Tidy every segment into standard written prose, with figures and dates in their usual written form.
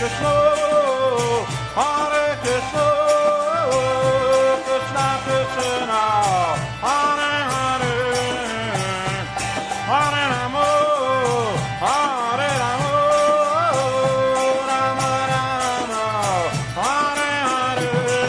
Krishna, Hare Krishna, Krishna Krishna, Hare Hare, Hare Rama, Hare Rama, Rama Rama, Hare Hare.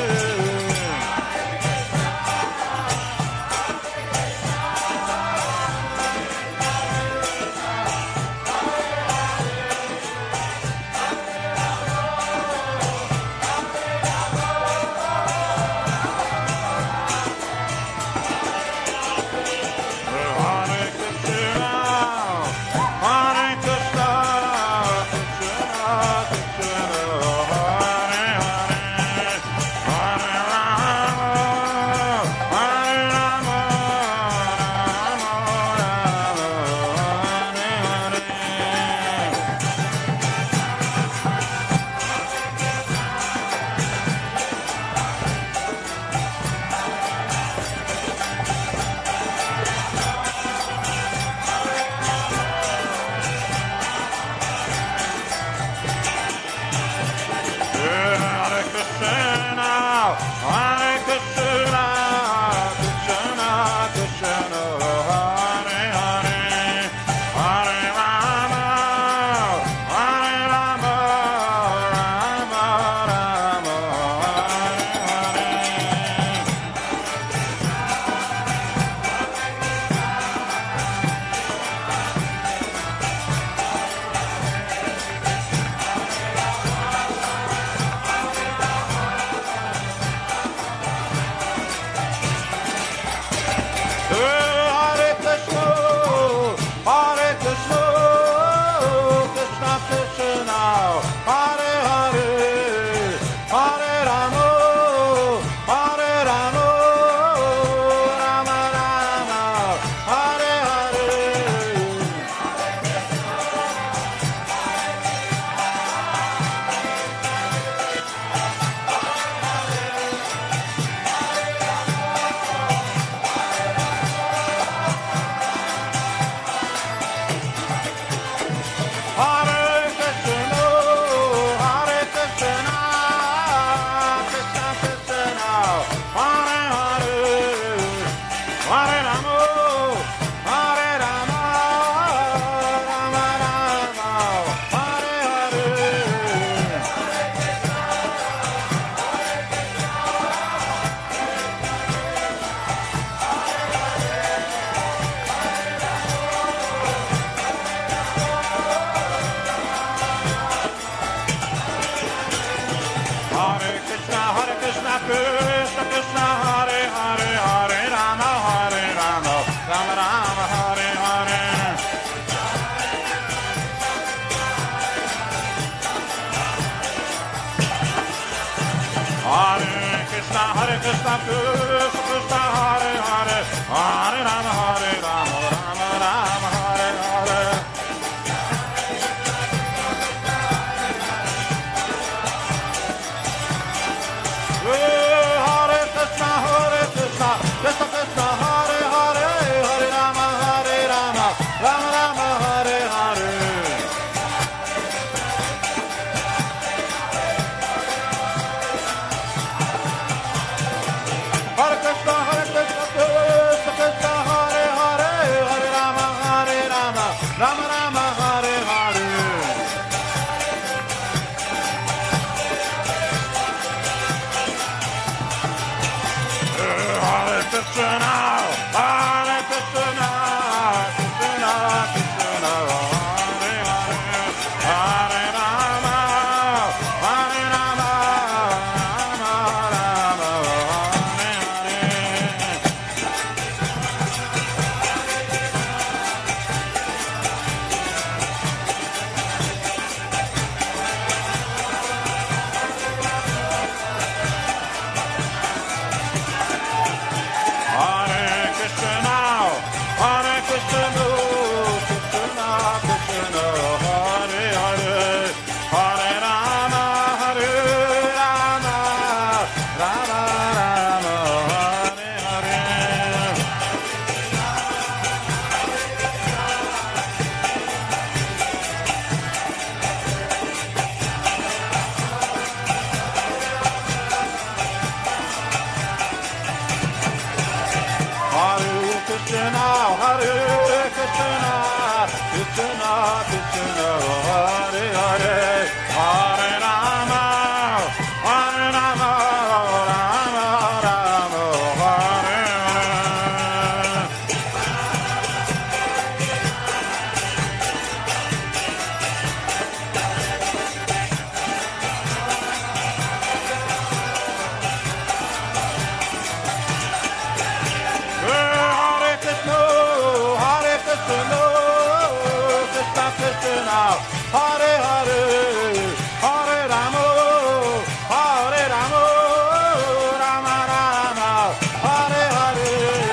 Hare Krishna, Krishna Krishna, Hare Hare, Hare Rama, Rama Rama, Hare Hare. Hare Krishna, Krishna Krishna, Hare Hare, Hare Rama, Rama Rama, Hare Hare. Hare Krishna, Krishna Krishna, Hare Hare, Hare Rama, Rama Rama, Hare Hare. Hare Krishna, Hare Krishna, Krishna Krishna, Hare Hare, Hare Rama, Rama Rama, Hare Hare. Hare Krishna, Hare Krishna, Krishna Krishna, Hare Hare, Hare Rama, Hare Rama, Rama Rama, Hare Hare. Hare Krishna, Hare Krishna, Krishna Krishna, Hare Hare, Hare Rama, Hare Rama, Rama Rama, Hare Hare.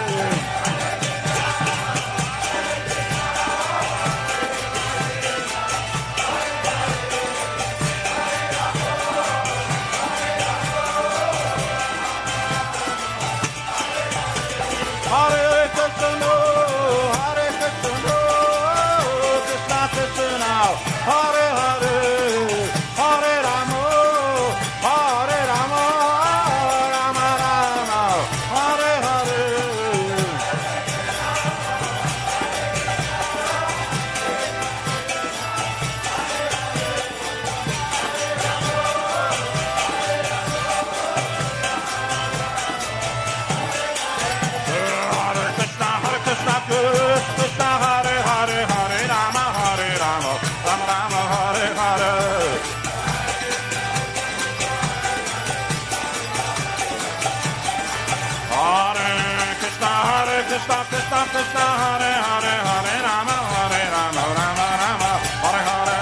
Hare Krishna, Hare Krishna, Krishna Krishna, Hare Hare, Hare Rama, Hare Rama, Rama Rama, Hare Hare. Hare Krishna, Krishna, Hare Hare, Hare Rama, Rama Rama, Hare Hare. Hare Krishna, Krishna Krishna, Hare Hare, Hare Rama, Rama Rama, Hare Hare.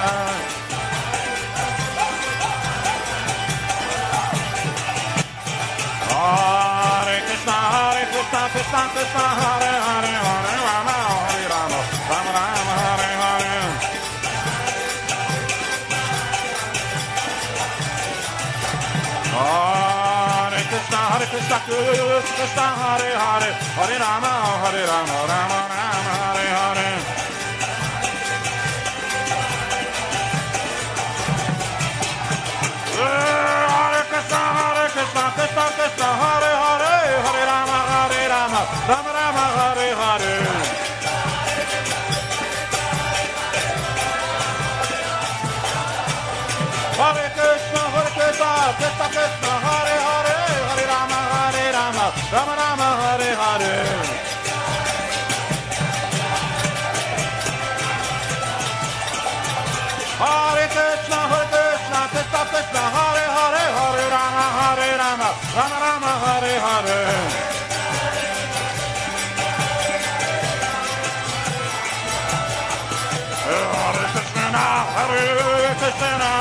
Hare Krishna, Krishna Krishna, Hare Hare, Hare Rama, Rama Rama, Hare Hare. Hare Krishna, Krishna Hare Hare, Hare Rama, Rama Rama, Hare Hare. Hare Krishna, Krishna Hare Hare, Hare Rama, Rama Rama, Hare Hare. Hare Krishna, Krishna Hare Hare, Hare Rama, Rama Rama, Hare Hare. Hare Krishna, Krishna Hare Hare, Hare Rama, Rama Rama, Hare Hare. Hare Krishna,